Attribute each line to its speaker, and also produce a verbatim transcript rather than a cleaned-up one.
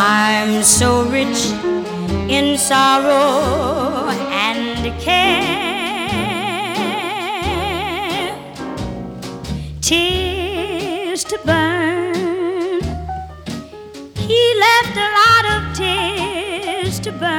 Speaker 1: I'm so rich in sorrow and care, tears to burn. He left a lot of tears to burn.